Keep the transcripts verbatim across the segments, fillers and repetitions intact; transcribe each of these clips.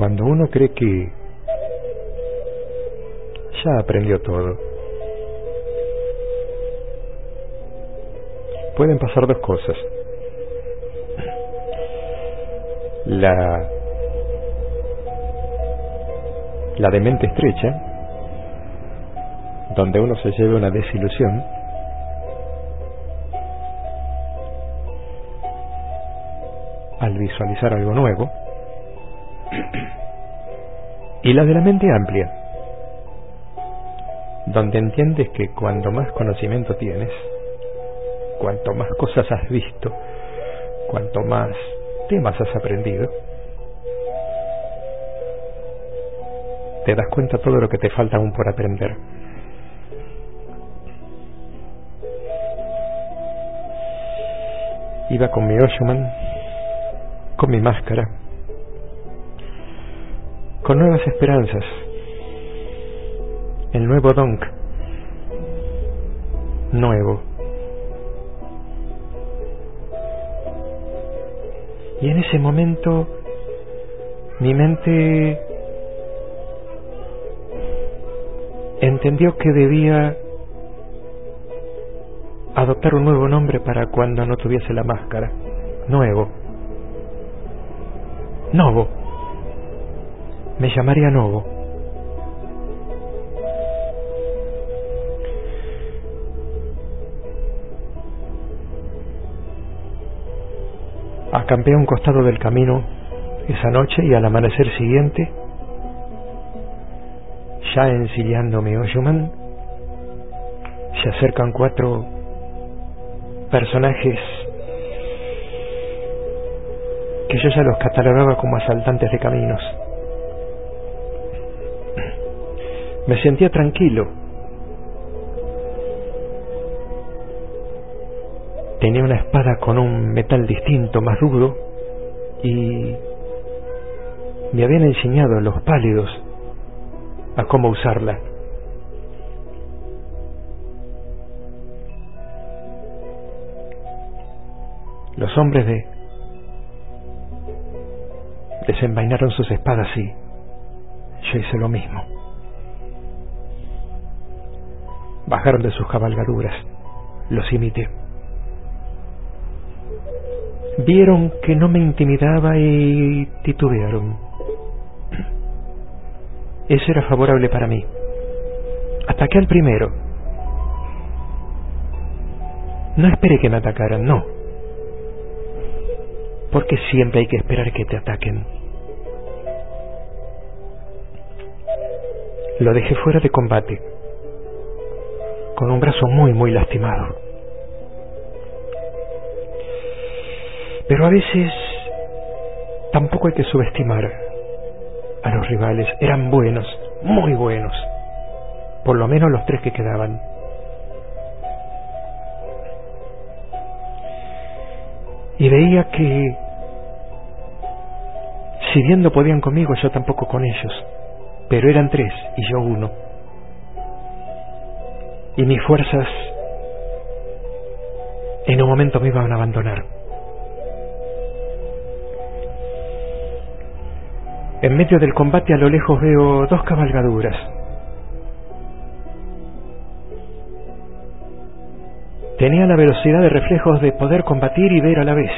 Cuando uno cree que ya aprendió todo, pueden pasar dos cosas. La, la de mente estrecha, donde uno se lleva una desilusión, al visualizar algo nuevo, y la de la mente amplia, donde entiendes que cuanto más conocimiento tienes, cuanto más cosas has visto, cuanto más temas has aprendido, te das cuenta todo lo que te falta aún por aprender. Iba con mi Oshuman, con mi máscara, con nuevas esperanzas, el nuevo Donk, nuevo. Y en ese momento mi mente entendió que debía adoptar un nuevo nombre para cuando no tuviese la máscara. Nuevo. Novo. Me llamaría Novo. Acampé a un costado del camino esa noche y al amanecer siguiente, ya ensillando mi Oshuman, se acercan cuatro personajes que yo ya los catalogaba como asaltantes de caminos. Me sentía tranquilo. Tenía una espada con un metal distinto, más duro, y me habían enseñado los pálidos a cómo usarla. Los hombres de desenvainaron sus espadas y yo hice lo mismo. Bajaron de sus cabalgaduras, los imité. Vieron que no me intimidaba y titubearon. Eso era favorable para mí. Ataqué al primero. No esperé que me atacaran, no. Porque siempre hay que esperar que te ataquen. Lo dejé fuera de combate, con un brazo muy, muy lastimado. Pero a veces tampoco hay que subestimar a los rivales. Eran buenos, muy buenos, por lo menos los tres que quedaban. Y veía que si bien no podían conmigo, yo tampoco con ellos, pero eran tres y yo uno, y mis fuerzas en un momento me iban a abandonar. En medio del combate a lo lejos veo dos cabalgaduras. Tenía la velocidad de reflejos de poder combatir y ver a la vez.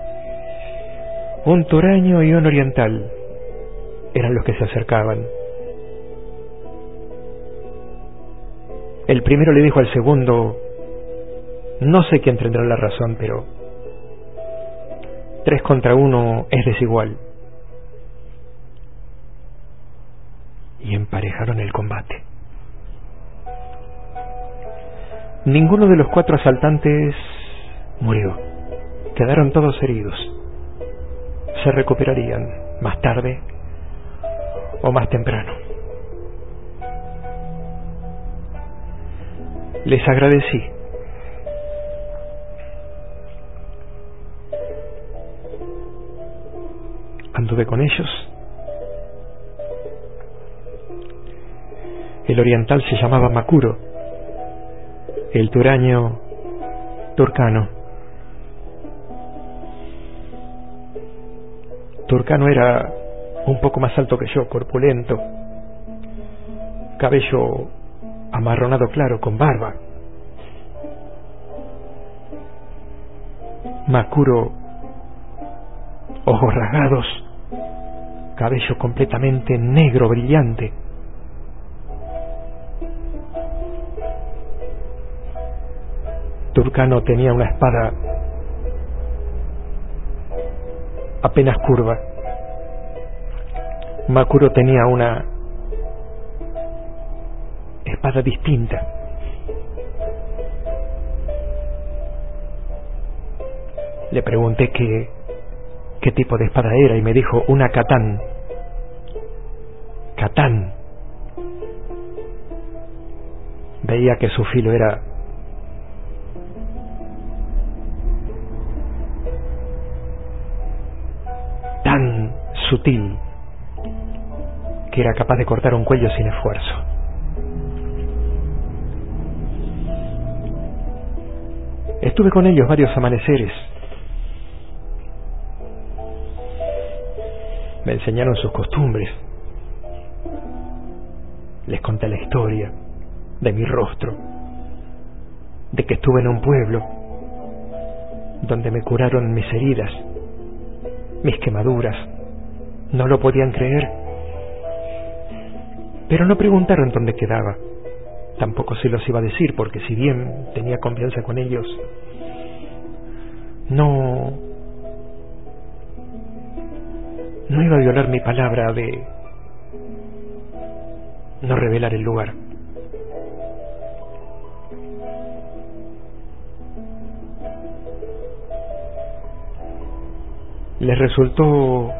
Un turaño y un oriental eran los que se acercaban. El primero le dijo al segundo, no sé quién tendrá la razón, pero tres contra uno es desigual. Y emparejaron el combate. Ninguno de los cuatro asaltantes murió. Quedaron todos heridos. Se recuperarían más tarde o más temprano. Les agradecí. Anduve con ellos. El oriental se llamaba Makuro, el turaño Turcano. Turcano era un poco más alto que yo, corpulento, cabello amarronado claro, con barba. Makuro, ojos rasgados, cabello completamente negro, brillante. Turcano tenía una espada apenas curva. Makuro tenía una espada distinta. Le pregunté qué, qué tipo de espada era y me dijo una katán. Katán. Veía que su filo era tan sutil que era capaz de cortar un cuello sin esfuerzo. Estuve con ellos varios amaneceres. Me enseñaron sus costumbres. Les conté la historia de mi rostro, de que estuve en un pueblo donde me curaron mis heridas, mis quemaduras. No lo podían creer, pero no preguntaron dónde quedaba. Tampoco se los iba a decir, porque si bien tenía confianza con ellos, no no iba a violar mi palabra de no revelar el lugar. Les resultó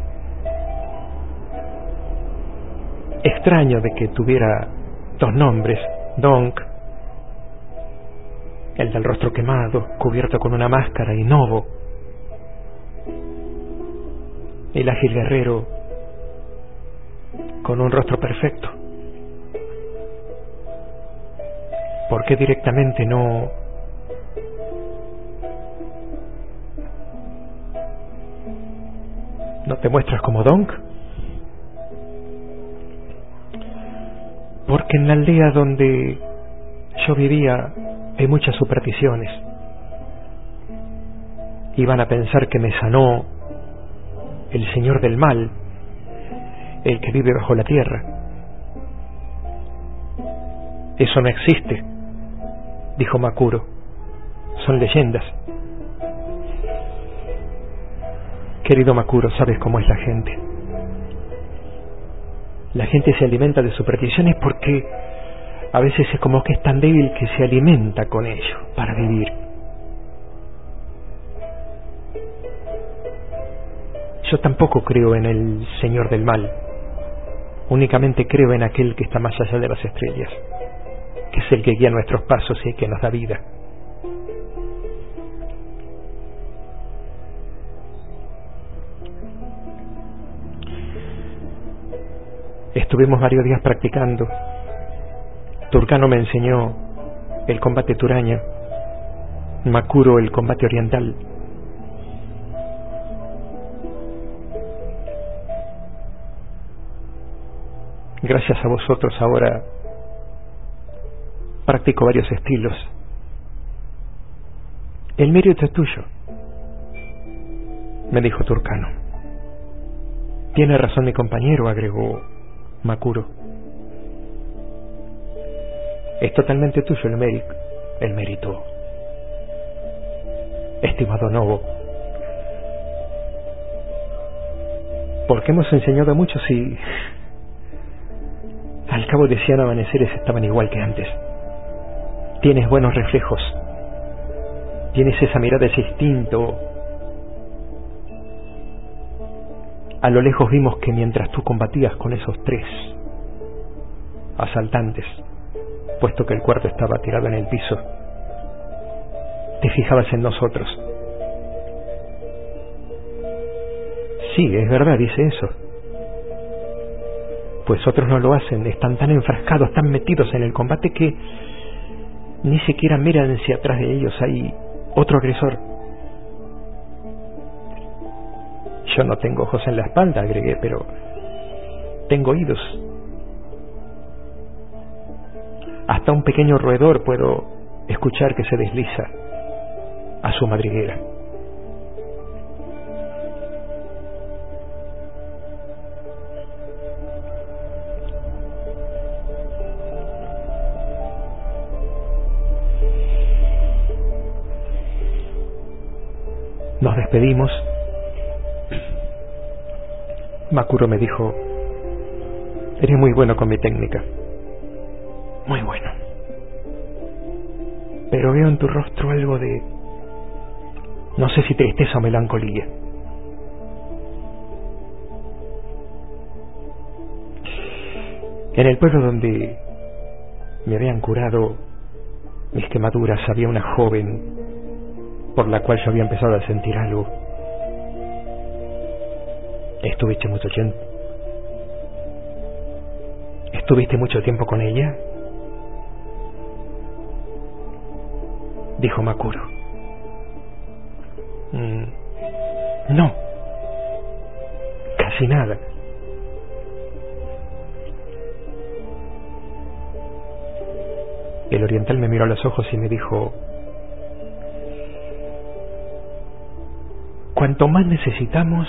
extraño de que tuviera dos nombres, Donk, el del rostro quemado, cubierto con una máscara, y Novo, el ágil guerrero con un rostro perfecto. ¿Por qué directamente no no te muestras como Donk? Porque en la aldea donde yo vivía hay muchas supersticiones. Iban a pensar que me sanó el señor del mal, el que vive bajo la tierra. Eso no existe, dijo Makuro. Son leyendas. Querido Makuro, sabes cómo es la gente. La gente se alimenta de supersticiones porque a veces es como que es tan débil que se alimenta con ello para vivir. Yo tampoco creo en el señor del mal. Únicamente creo en aquel que está más allá de las estrellas, que es el que guía nuestros pasos y el que nos da vida. Estuvimos varios días practicando. Turcano me enseñó el combate turaña, Makuro el combate oriental. Gracias a vosotros ahora practico varios estilos. El mérito es tuyo, me dijo Turcano. Tiene razón mi compañero, agregó Makuro. Es totalmente tuyo el mérito, el mérito, estimado Novo. Porque hemos enseñado a muchos y al cabo de cien amaneceres estaban igual que antes. Tienes buenos reflejos, tienes esa mirada, ese instinto. A lo lejos vimos que mientras tú combatías con esos tres asaltantes, puesto que el cuarto estaba tirado en el piso, te fijabas en nosotros. Sí, es verdad, dice eso. Pues otros no lo hacen, están tan enfrascados, tan metidos en el combate que ni siquiera miran si atrás de ellos hay otro agresor. Yo no tengo ojos en la espalda, agregué, pero tengo oídos. Hasta un pequeño roedor puedo escuchar que se desliza a su madriguera. Nos despedimos. Makuro me dijo: eres muy bueno con mi técnica. Muy bueno. Pero veo en tu rostro algo de, no sé si tristeza o melancolía. En el pueblo donde me habían curado mis quemaduras había una joven por la cual yo había empezado a sentir algo. ¿Estuviste mucho tiempo? ¿Estuviste mucho tiempo con ella?, dijo Makuro. Mm, no, casi nada. El oriental me miró a los ojos y me dijo: cuanto más necesitamos,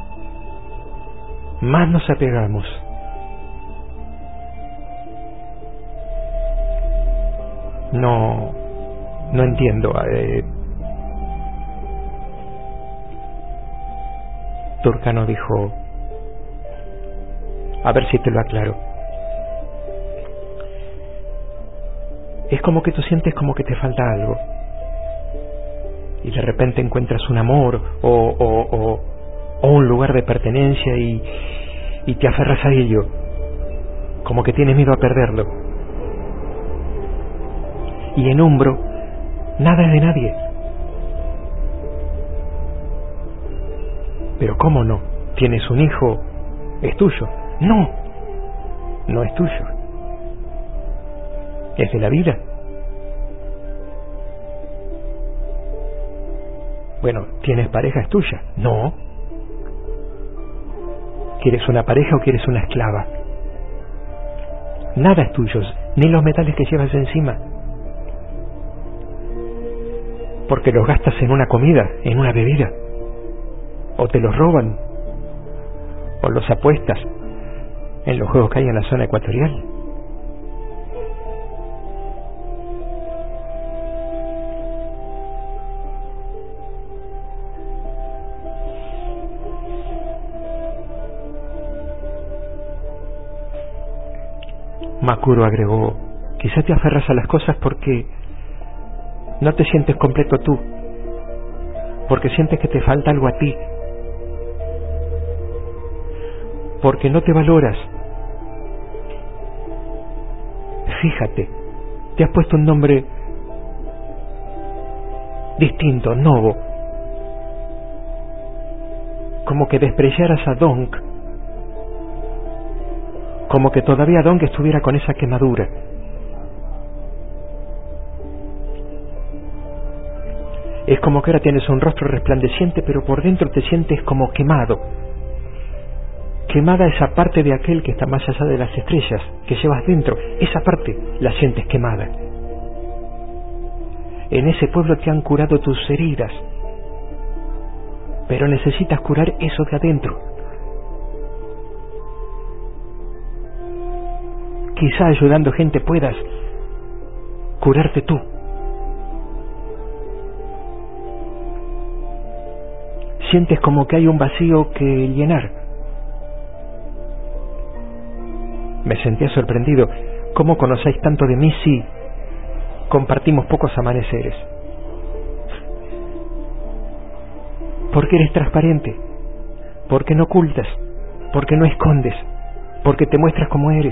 más nos apegamos. No, no entiendo. Eh, Turcano dijo: a ver si te lo aclaro. Es como que tú sientes como que te falta algo. Y de repente encuentras un amor o, o, o, o un lugar de pertenencia y, y te aferras a ello, como que tienes miedo a perderlo. Y en Umbro nada es de nadie. Pero ¿cómo no? ¿Tienes un hijo? ¿Es tuyo? No, no es tuyo. Es de la vida. Bueno, ¿tienes pareja? ¿Es tuya? No. ¿Quieres una pareja o quieres una esclava? Nada es tuyo, ni los metales que llevas encima. Porque los gastas en una comida, en una bebida. O te los roban. O los apuestas en los juegos que hay en la zona ecuatorial. Makuro agregó: quizá te aferras a las cosas porque no te sientes completo tú, porque sientes que te falta algo a ti, porque no te valoras. Fíjate, te has puesto un nombre distinto, Novo, como que despreciaras a Donk, como que todavía Donk estuviera con esa quemadura. Es como que ahora tienes un rostro resplandeciente, pero por dentro te sientes como quemado. Quemada esa parte de aquel que está más allá de las estrellas, que llevas dentro. Esa parte la sientes quemada. En ese pueblo te han curado tus heridas, pero necesitas curar eso de adentro. Quizá ayudando gente puedas curarte tú. Sientes como que hay un vacío que llenar. Me sentía sorprendido. ¿Cómo conocéis tanto de mí si compartimos pocos amaneceres? Porque eres transparente, porque no ocultas, porque no escondes, porque te muestras como eres.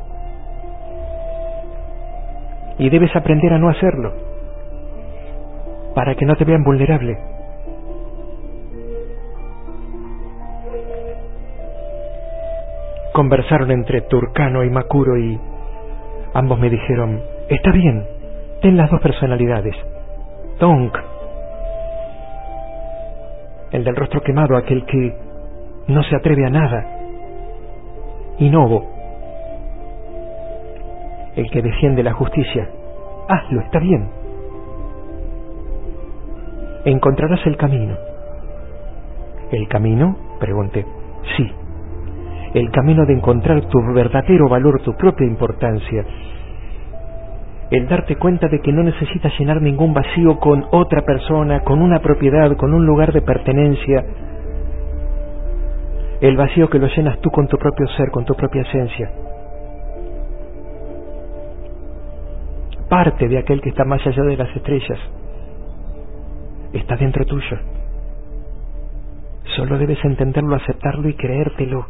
Y debes aprender a no hacerlo, para que no te vean vulnerable. Conversaron entre Turcano y Makuro y ambos me dijeron: está bien, ten las dos personalidades. Donk, el del rostro quemado, aquel que no se atreve a nada. Y Novo, el que defiende la justicia, hazlo, está bien. Encontrarás el camino. ¿El camino?, pregunté. Sí, el camino de encontrar tu verdadero valor, tu propia importancia. El darte cuenta de que no necesitas llenar ningún vacío con otra persona, con una propiedad, con un lugar de pertenencia. El vacío que lo llenas tú con tu propio ser, con tu propia esencia. Parte de aquel que está más allá de las estrellas. Está dentro tuyo. Solo debes entenderlo, aceptarlo y creértelo.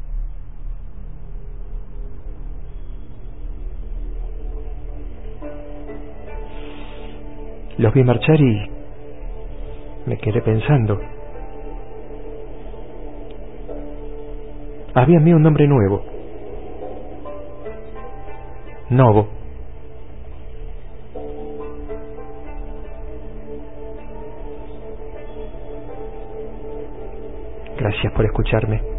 Los vi marchar y me quedé pensando. Había en mí un nombre nuevo. Novo. Gracias por escucharme.